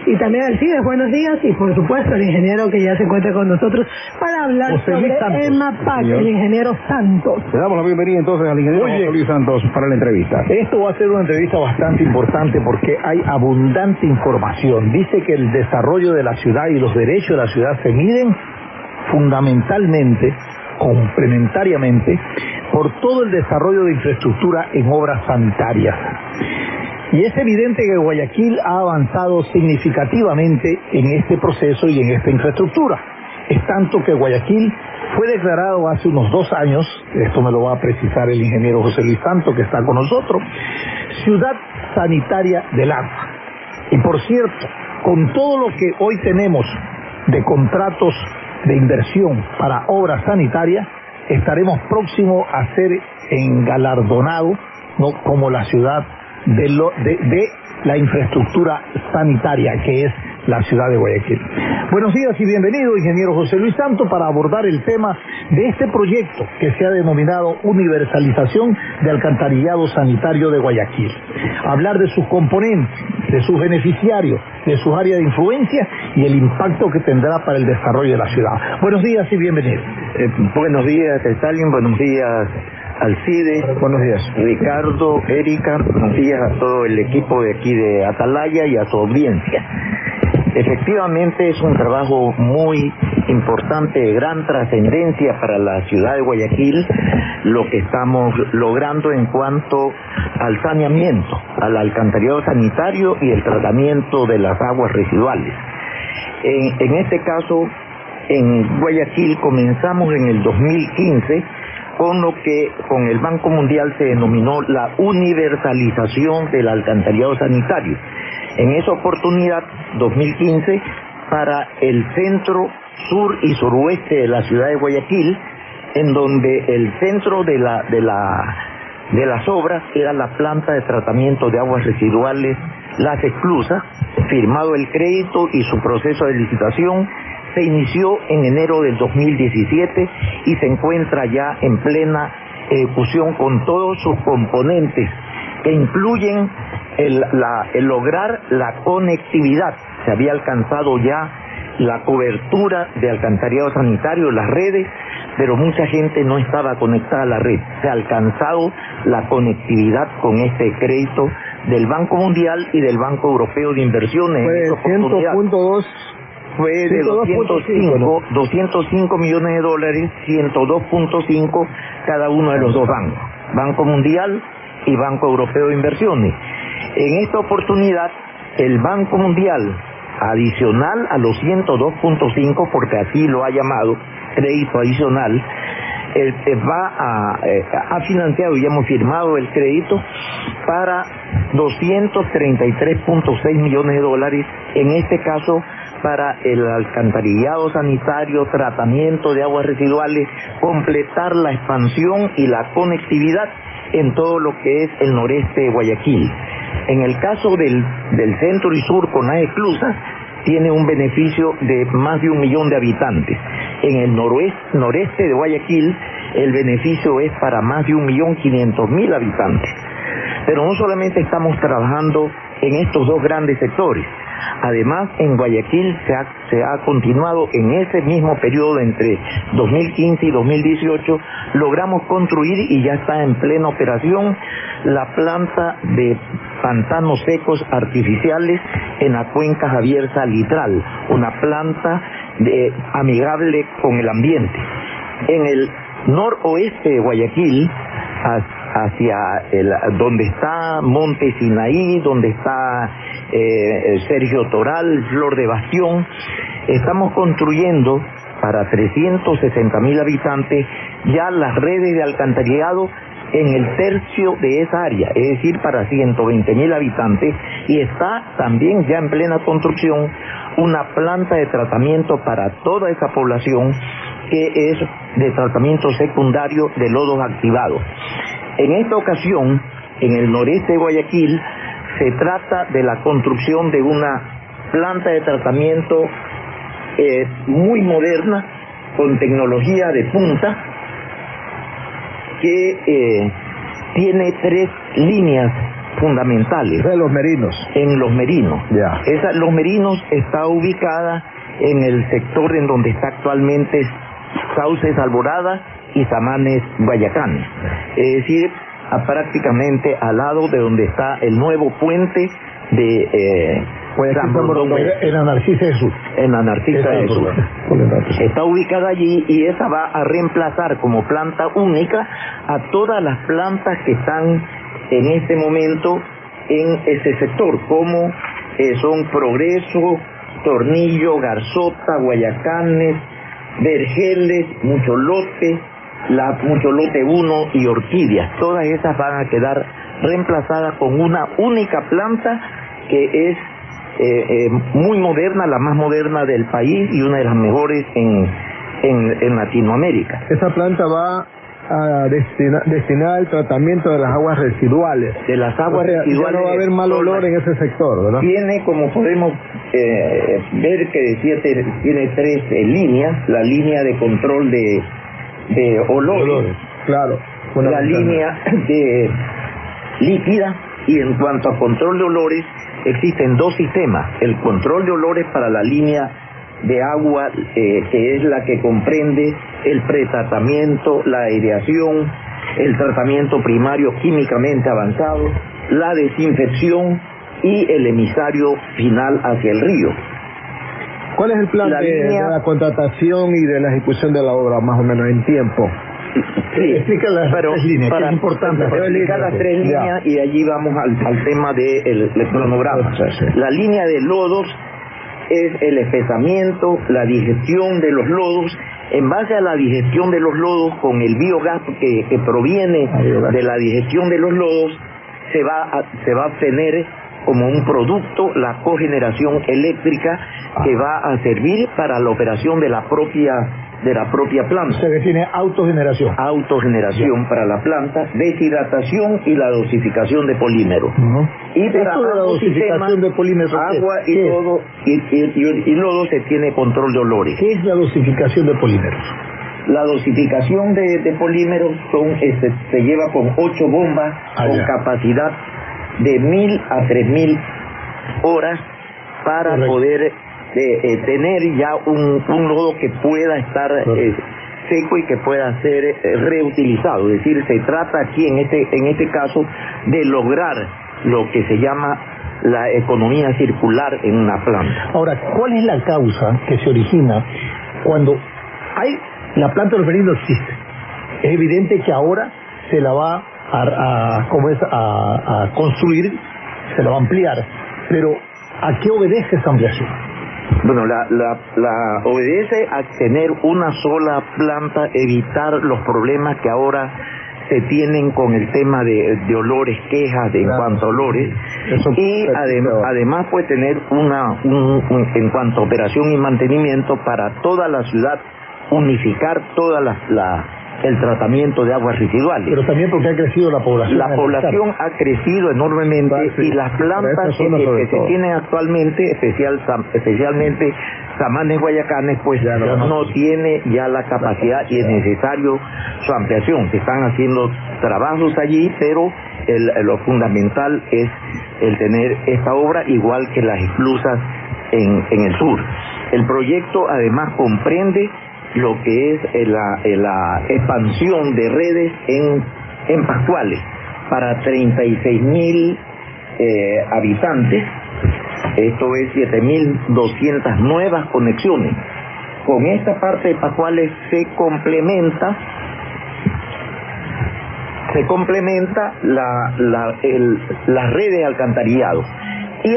y también Alcides, buenos días, y por supuesto el ingeniero que ya se encuentra con nosotros para hablar sobre el MAPAC, el ingeniero Santos. Le damos la bienvenida entonces al ingeniero José Luis Santos para la entrevista. Esto va a ser una entrevista bastante importante porque hay abundante información. Dice que el desarrollo de la ciudad y los derechos de la ciudad se miden fundamentalmente, complementariamente, por todo el desarrollo de infraestructura en obras sanitarias. Y es evidente que Guayaquil ha avanzado significativamente en este proceso y en esta infraestructura. Es tanto que Guayaquil fue declarado hace unos 2 años, esto me lo va a precisar el ingeniero José Luis Santos, que está con nosotros, ciudad sanitaria del agua. Y por cierto, con todo lo que hoy tenemos de contratos de inversión para obras sanitarias, estaremos próximos a ser engalardonados, ¿no?, como la ciudad de la infraestructura sanitaria que es la ciudad de Guayaquil. Buenos días y bienvenido, ingeniero José Luis Santos, para abordar el tema de este proyecto que se ha denominado Universalización de Alcantarillado Sanitario de Guayaquil. Hablar de sus componentes, de sus beneficiarios, de sus áreas de influencia y el impacto que tendrá para el desarrollo de la ciudad. Buenos días y bienvenido. Buenos días, Stalin, buenos días, Alcides, buenos días, Ricardo, Erika, buenos días a todo el equipo de aquí de Atalaya y a su audiencia. Efectivamente es un trabajo muy importante, de gran trascendencia para la ciudad de Guayaquil, lo que estamos logrando en cuanto al saneamiento, al alcantarillado sanitario y el tratamiento de las aguas residuales. En este caso, en Guayaquil comenzamos en el 2015 con lo que con el Banco Mundial se denominó la universalización del alcantarillado sanitario. En esa oportunidad, 2015, para el centro, sur y suroeste de la ciudad de Guayaquil, en donde el centro de las obras era la planta de tratamiento de aguas residuales Las Esclusas, firmado el crédito y su proceso de licitación se inició en enero del 2017 y se encuentra ya en plena ejecución con todos sus componentes que incluyen el lograr la conectividad. Se había alcanzado ya la cobertura de alcantarillado sanitario, las redes, pero mucha gente no estaba conectada a la red. Se ha alcanzado la conectividad con este crédito del Banco Mundial y del Banco Europeo de Inversiones. Fue 100.2. Fue de 205 millones de dólares, 102.5 cada uno de los dos bancos, Banco Mundial y Banco Europeo de Inversiones. En esta oportunidad, el Banco Mundial, adicional a los 102.5, porque así lo ha llamado, crédito adicional, ha financiado y hemos firmado el crédito para 233.6 millones de dólares, en este caso para el alcantarillado sanitario, tratamiento de aguas residuales, completar la expansión y la conectividad en todo lo que es el noreste de Guayaquil. En el caso del centro y sur con las esclusas, tiene un beneficio de más de 1 millón de habitantes. En el noreste de Guayaquil, el beneficio es para más de 1.500.000 habitantes. Pero no solamente estamos trabajando en estos dos grandes sectores. Además, en Guayaquil se ha continuado en ese mismo periodo entre 2015 y 2018, logramos construir y ya está en plena operación la planta de pantanos secos artificiales en la cuenca Javier Salitral, una planta amigable con el ambiente. En el noroeste de Guayaquil, hacia donde está Monte Sinaí, donde está Sergio Toral, Flor de Bastión, estamos construyendo para 360.000 habitantes ya las redes de alcantarillado en el tercio de esa área, es decir, para 120.000 habitantes, y está también ya en plena construcción una planta de tratamiento para toda esa población que es de tratamiento secundario de lodos activados. En esta ocasión, en el noreste de Guayaquil, se trata de la construcción de una planta de tratamiento muy moderna, con tecnología de punta, que tiene 3 líneas fundamentales. De los merinos. En Los Merinos. Ya. Los Merinos está ubicada en el sector en donde está actualmente Sauces Alborada y Samanes Guayacanes. Es decir, prácticamente al lado de donde está el nuevo puente de San Borondón. En la Narcisa de Sur. En la Narcisa de Sur. Está ubicada allí y esa va a reemplazar como planta única a todas las plantas que están en este momento en ese sector, como son Progreso, Tornillo, Garzota, Guayacanes, Vergeles, Mucholote, Mucholote 1 y Orquídeas. Todas esas van a quedar reemplazadas con una única planta que es muy moderna, la más moderna del país y una de las mejores en Latinoamérica. Esa planta va destinada al tratamiento de las aguas residuales. De las aguas residuales. Ya no va a haber mal olor en ese sector, ¿verdad? Tiene, como podemos ver, que decía, tiene 3 líneas: la línea de control de olores, claro, la línea de líquida, y en cuanto a control de olores existen 2 sistemas: el control de olores para la línea de agua, que es la que comprende el pretratamiento, la aireación, el tratamiento primario químicamente avanzado, la desinfección y el emisario final hacia el río. ¿Cuál es el plan de la contratación y de la ejecución de la obra, más o menos, en tiempo? Sí, explica las 3 líneas, que es importante. Para explicar las 3 líneas, y allí vamos al tema del cronograma. La línea de lodos es el espesamiento, la digestión de los lodos. En base a la digestión de los lodos, con el biogás que proviene de la digestión de los lodos, se va a obtener como un producto la cogeneración eléctrica que va a servir para la operación de la propia planta. O sea que tiene autogeneración. Autogeneración para la planta, deshidratación y la dosificación de polímeros. Y para la dosificación de polímeros, agua y todo y lodo, se tiene control de olores. ¿Qué es la dosificación de polímeros? La dosificación de polímeros se lleva con 8 bombas con capacidad de 1000 a 3000 horas para poder tener ya un lodo que pueda estar seco y que pueda ser reutilizado. Es decir, se trata aquí en este caso de lograr lo que se llama la economía circular en una planta. Ahora, ¿cuál es la causa que se origina cuando la planta de los merinos existe? Es evidente que ahora se la va a construir, se la va a ampliar, pero ¿a qué obedece esa ampliación? Bueno, la obedece a tener una sola planta, evitar los problemas que ahora se tienen con el tema de olores, quejas en cuanto a olores. Y además pues tener en cuanto a operación y mantenimiento para toda la ciudad, unificar toda el tratamiento de aguas residuales. Pero también porque ha crecido la población. La población ha crecido enormemente, y las plantas que se tienen actualmente, especialmente Samanes Guayacanes, pues ya no tiene ya la capacidad y es necesario su ampliación. Se están haciendo trabajos allí, pero lo fundamental es el tener esta obra, igual que las esclusas en el sur. El proyecto además comprende lo que es la expansión de redes en Pascuales para 36,000 habitantes. Esto es 7,200 nuevas conexiones. Con esta parte de Pascuales se complementa las redes de alcantarillado, y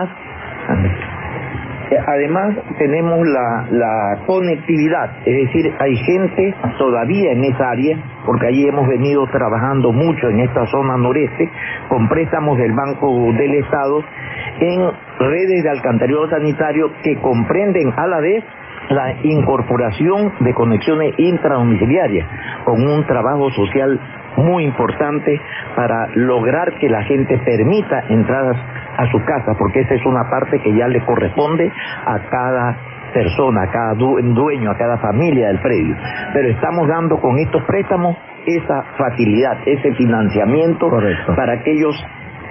además tenemos la conectividad, es decir, hay gente todavía en esa área, porque allí hemos venido trabajando mucho en esta zona noreste con préstamos del Banco del Estado en redes de alcantarillado sanitario que comprenden a la vez la incorporación de conexiones intradomiciliarias, con un trabajo social muy importante para lograr que la gente permita entradas a su casa, porque esa es una parte que ya le corresponde a cada persona, a cada dueño, a cada familia del predio. Pero estamos dando con estos préstamos esa facilidad, ese financiamiento. Correcto. Para que ellos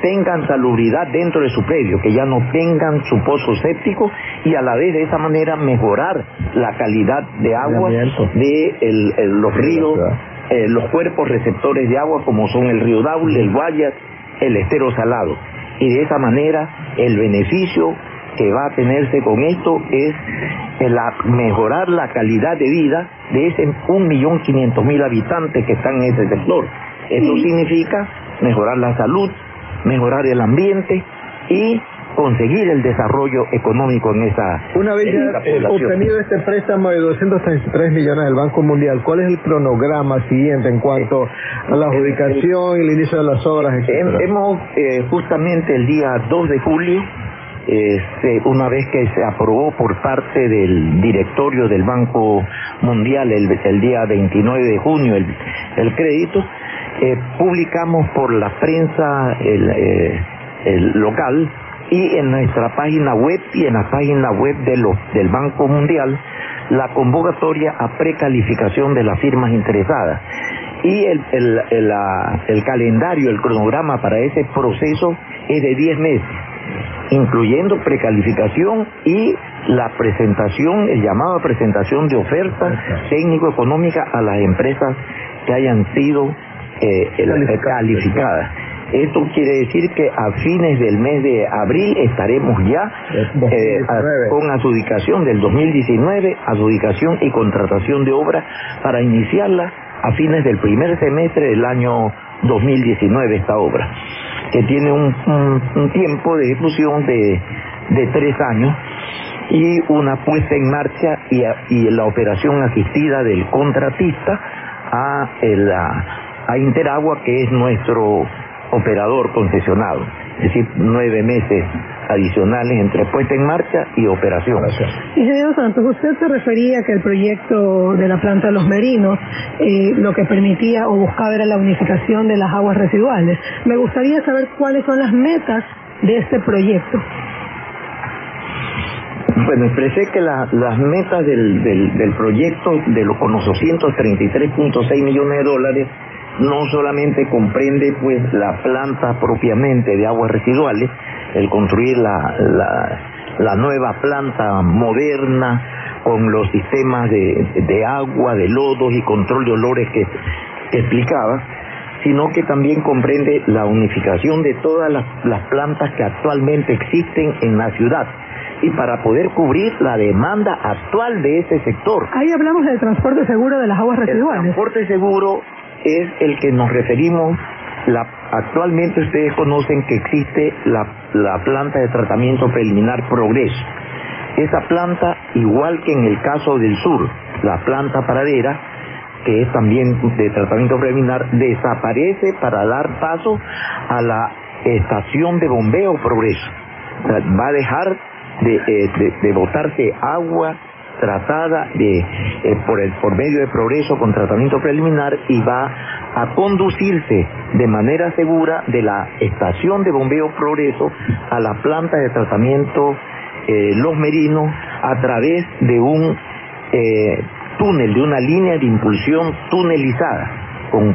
tengan salubridad dentro de su predio, que ya no tengan su pozo séptico, y a la vez de esa manera mejorar la calidad de agua de los ríos, los cuerpos receptores de agua como son el río Daule, el Guayas, el Estero Salado. Y de esa manera el beneficio que va a tenerse con esto es mejorar la calidad de vida de ese 1.500.000 habitantes que están en ese sector. Eso significa mejorar la salud, mejorar el ambiente y conseguir el desarrollo económico en esa Una vez ya obtenido este préstamo de 233 millones del Banco Mundial, ¿cuál es el cronograma siguiente en cuanto a la adjudicación y el inicio de las obras, etcétera? Hemos justamente el día 2 de julio, una vez que se aprobó por parte del directorio del Banco Mundial el día 29 de junio el crédito, publicamos por la prensa el local y en nuestra página web y en la página web del Banco Mundial la convocatoria a precalificación de las firmas interesadas y el calendario, el cronograma para ese proceso es de 10 meses, incluyendo precalificación y la presentación, el llamado a presentación de ofertas técnico-económicas a las empresas que hayan sido calificadas. Esto quiere decir que a fines del mes de abril estaremos ya con adjudicación del 2019, adjudicación y contratación de obra para iniciarla a fines del primer semestre del año 2019 esta obra, que tiene un tiempo de ejecución de 3 años y una puesta en marcha y la operación asistida del contratista a Interagua, que es nuestro operador concesionado, es decir, 9 meses adicionales entre puesta en marcha y operación. Ingeniero Santos, usted se refería que el proyecto de la planta de Los Merinos lo que permitía o buscaba era la unificación de las aguas residuales. Me gustaría saber cuáles son las metas de este proyecto. Bueno, expresé que las metas del proyecto con los 233.6 millones de dólares no solamente comprende pues la planta propiamente de aguas residuales, el construir la nueva planta moderna con los sistemas de agua, de lodos y control de olores que explicaba, sino que también comprende la unificación de todas las plantas que actualmente existen en la ciudad y para poder cubrir la demanda actual de ese sector. Ahí hablamos del transporte seguro de las aguas residuales. El transporte seguro es el que nos referimos. Actualmente ustedes conocen que existe la planta de tratamiento preliminar Progreso. Esa planta, igual que en el caso del sur, la planta Paradera, que es también de tratamiento preliminar, desaparece para dar paso a la estación de bombeo Progreso. O sea, va a dejar de botarse agua tratada por medio de Progreso con tratamiento preliminar y va a conducirse de manera segura de la estación de bombeo Progreso a la planta de tratamiento Los Merinos a través de un túnel, de una línea de impulsión tunelizada con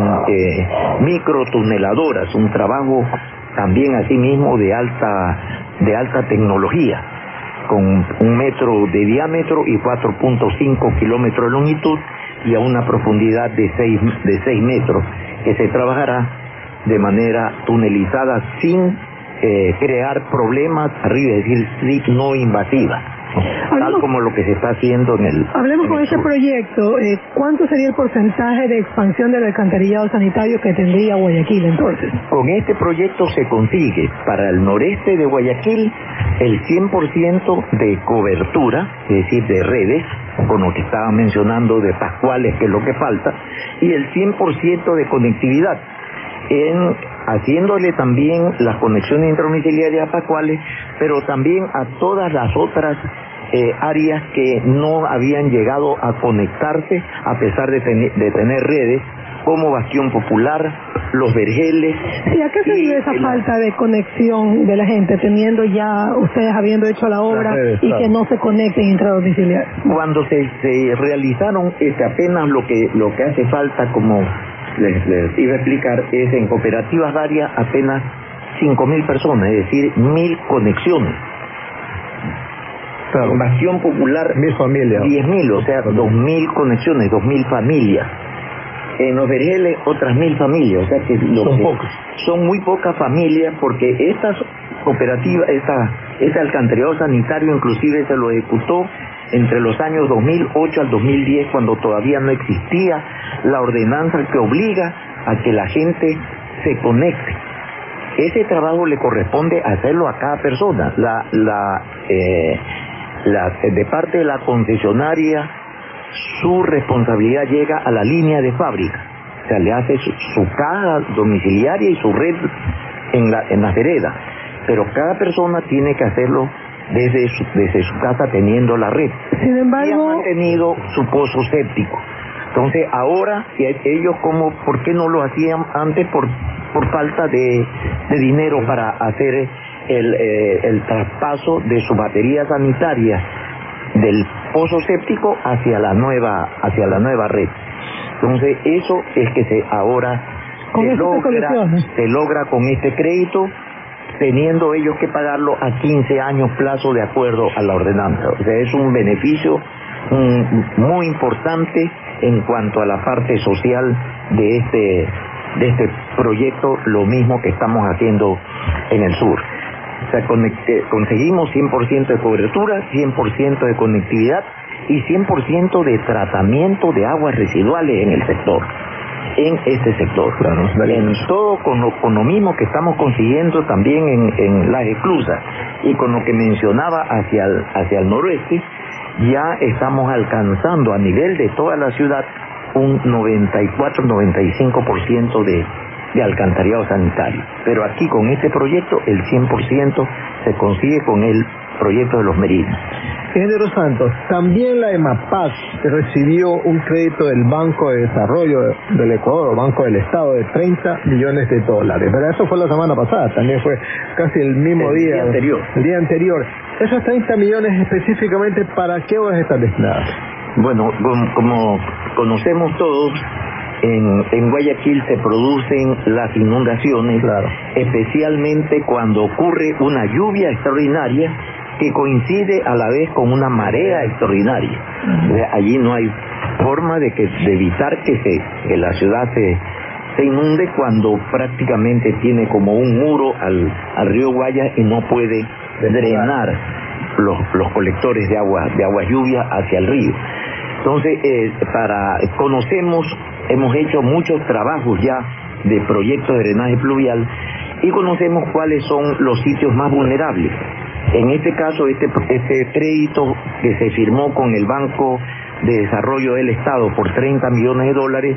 microtuneladoras, un trabajo también asimismo de alta tecnología, con 1 metro de diámetro y 4.5 kilómetros de longitud y a una profundidad de 6 metros, que se trabajará de manera tunelizada sin crear problemas arriba, es decir, no invasiva, tal como lo que se está haciendo en el... Hablemos con este proyecto, ¿cuánto sería el porcentaje de expansión del alcantarillado sanitario que tendría Guayaquil entonces? Con este proyecto se consigue para el noreste de Guayaquil el 100% de cobertura, es decir, de redes, con lo que estaba mencionando de Pascuales, que es lo que falta, y el 100% de conectividad, haciéndole también las conexiones intradomiciliarias a Pascuales, pero también a todas las otras áreas que no habían llegado a conectarse a pesar de tener redes, como Bastión Popular, Los Vergeles. ¿Y a qué se debe esa falta de conexión de la gente, teniendo ya ustedes habiendo hecho la obra y que no se conecten intradomiciliarios? Cuando se realizaron apenas lo que hace falta, como les iba a explicar, es en cooperativas varias apenas 5.000 personas, es decir, 1.000 conexiones. Claro. En Bastión Popular, 1.000 familias. 10.000, o sea, 2.000 conexiones, 2.000 familias. En Los Vergeles, otras 1.000 familias, o sea que son muy pocas familias, porque estas cooperativas, este alcantarillado sanitario inclusive se lo ejecutó entre los años 2008 al 2010, cuando todavía no existía la ordenanza que obliga a que la gente se conecte. Ese trabajo le corresponde hacerlo a cada persona. De parte de la concesionaria, su responsabilidad llega a la línea de fábrica. O sea, le hace su caja domiciliaria y su red en las veredas. Pero cada persona tiene que hacerlo desde su casa, teniendo la red. Sin embargo, y han mantenido su pozo séptico. Entonces ahora ellos, ¿por qué no lo hacían antes? Por falta de dinero para hacer el traspaso de su batería sanitaria del pozo séptico hacia la nueva red. Entonces eso es que ahora se logra con este crédito, teniendo ellos que pagarlo a 15 años plazo de acuerdo a la ordenanza. O sea, es un beneficio muy importante en cuanto a la parte social de este proyecto, lo mismo que estamos haciendo en el sur. O sea, conseguimos 100% de cobertura, 100% de conectividad y 100% de tratamiento de aguas residuales en el sector. En este sector, claro, en todo con lo mismo que estamos consiguiendo también en las esclusas, y con lo que mencionaba hacia el noroeste, ya estamos alcanzando a nivel de toda la ciudad un 94-95% de alcantarillado sanitario. Pero aquí con este proyecto el 100% se consigue con el proyecto de Los Merinos. Ingeniero Santos, también la EMAPAC recibió un crédito del Banco de Desarrollo del Ecuador, Banco del Estado, de $30 millones. Pero eso fue la semana pasada, también fue casi el mismo día anterior. El día anterior. ¿Esos 30 millones específicamente para qué obras están destinadas? Bueno, como conocemos todos, en Guayaquil se producen las inundaciones, claro, especialmente cuando ocurre una lluvia extraordinaria que coincide a la vez con una marea extraordinaria. Allí no hay forma de evitar que la ciudad se inunde, cuando prácticamente tiene como un muro al río Guaya y no puede drenar los colectores de agua lluvia hacia el río. Entonces, hemos hecho muchos trabajos ya de proyectos de drenaje pluvial y conocemos cuáles son los sitios más vulnerables. En este caso, este crédito que se firmó con el Banco de Desarrollo del Estado por $30 millones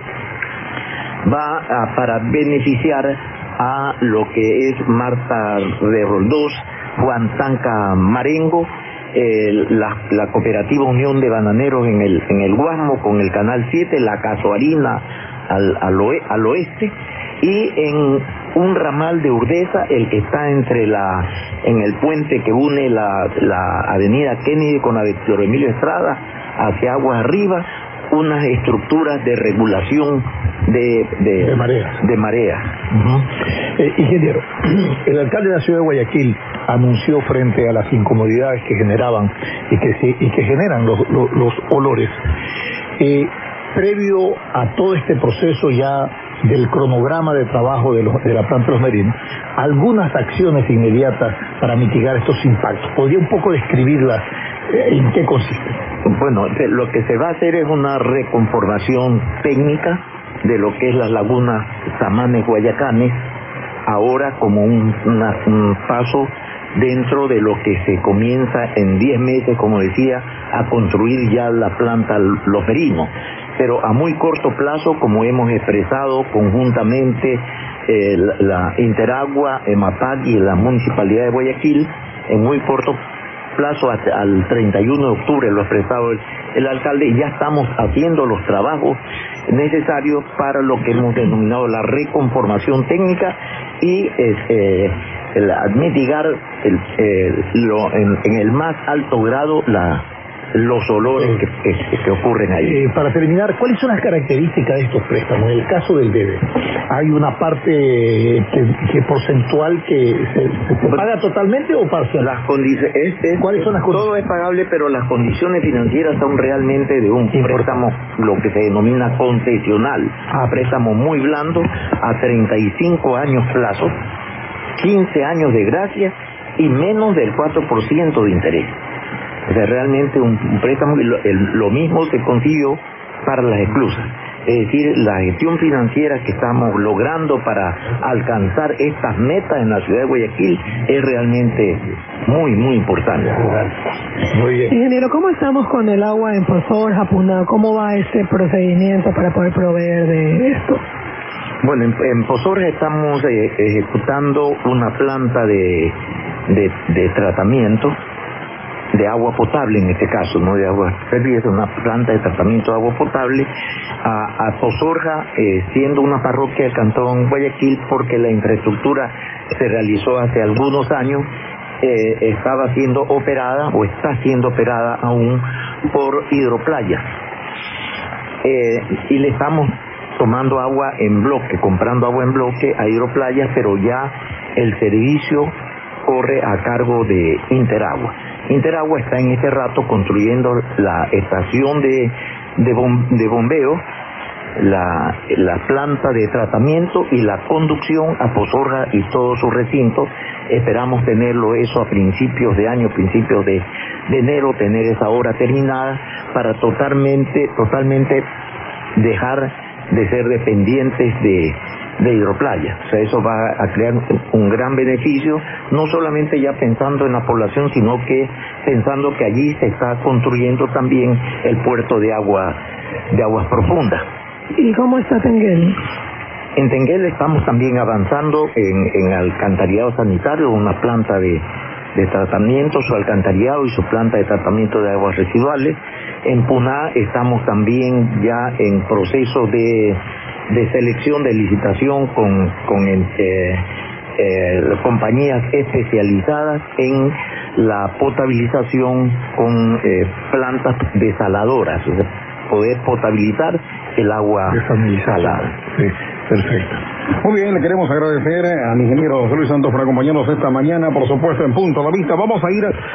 va para beneficiar a lo que es Marta de Roldós, Huantanca Marengo, la cooperativa Unión de Bananeros en el Guasmo con el Canal 7, la Casuarina al oeste, y en un ramal de Urdesa, el que está en el puente que une la avenida Kennedy con la Víctor Emilio Estrada hacia aguas arriba, unas estructuras de regulación de mareas. Ingeniero, el alcalde de la ciudad de Guayaquil anunció, frente a las incomodidades que generaban y que generan los olores, previo a todo este proceso ya del cronograma de trabajo de la planta de Los Merinos, algunas acciones inmediatas para mitigar estos impactos. ¿Podría un poco describirlas? ¿En qué consiste? Bueno, lo que se va a hacer es una reconformación técnica de lo que es las lagunas Samanes Guayacanes, ahora como un paso dentro de lo que se comienza en 10 meses, como decía, a construir ya la planta Los Merinos. Pero a muy corto plazo, como hemos expresado conjuntamente la Interagua, EMAPAC y la Municipalidad de Guayaquil, en muy corto plazo, al 31 de octubre, lo ha expresado el alcalde, y ya estamos haciendo los trabajos necesarios para lo que hemos denominado la reconformación técnica y mitigar en el más alto grado los olores que ocurren ahí. Para terminar, ¿cuáles son las características de estos préstamos? En el caso del BEDE, ¿hay una parte que porcentual que se paga totalmente o parcial? ¿Cuáles son las condiciones? Todo es pagable, pero las condiciones financieras son realmente de un préstamo, lo que se denomina concesional. Préstamo muy blando, a 35 años plazo, 15 años de gracia y menos del 4% de interés. O sea, realmente un préstamo, lo mismo se consiguió para las esclusas. Es decir, la gestión financiera que estamos logrando para alcanzar estas metas en la ciudad de Guayaquil es realmente muy, muy importante. Muy bien. Ingeniero, ¿cómo estamos con el agua en Posorja, Puná? ¿Cómo va ese procedimiento para poder proveer de esto? Bueno, en Posorja estamos ejecutando una planta de tratamiento de agua potable, en este caso, no de agua servida, es una planta de tratamiento de agua potable a Posorja, siendo una parroquia del Cantón Guayaquil, porque la infraestructura se realizó hace algunos años, estaba siendo operada o está siendo operada aún por Hidroplaya, y le estamos tomando agua en bloque, comprando agua en bloque a Hidroplaya, pero ya el servicio corre a cargo de Interagua. Interagua está en este rato construyendo la estación de bombeo, la planta de tratamiento y la conducción a Posorja y todos sus recintos. Esperamos tenerlo eso a principios de año, principios de enero, tener esa obra terminada para totalmente dejar de ser dependientes de Hidroplaya. O sea, eso va a crear un gran beneficio, no solamente ya pensando en la población, sino que pensando que allí se está construyendo también el puerto de aguas profundas. ¿Y cómo está Tenguel? En Tenguel estamos también avanzando en alcantarillado sanitario, una planta de tratamiento, su alcantarillado y su planta de tratamiento de aguas residuales. En Puná estamos también ya en proceso de selección, de licitación con compañías especializadas en la potabilización con plantas desaladoras, o sea, poder potabilizar el agua salada. Sí, perfecto. Muy bien, le queremos agradecer al ingeniero José Luis Santos por acompañarnos esta mañana, por supuesto, en Punto a la Vista. Vamos a ir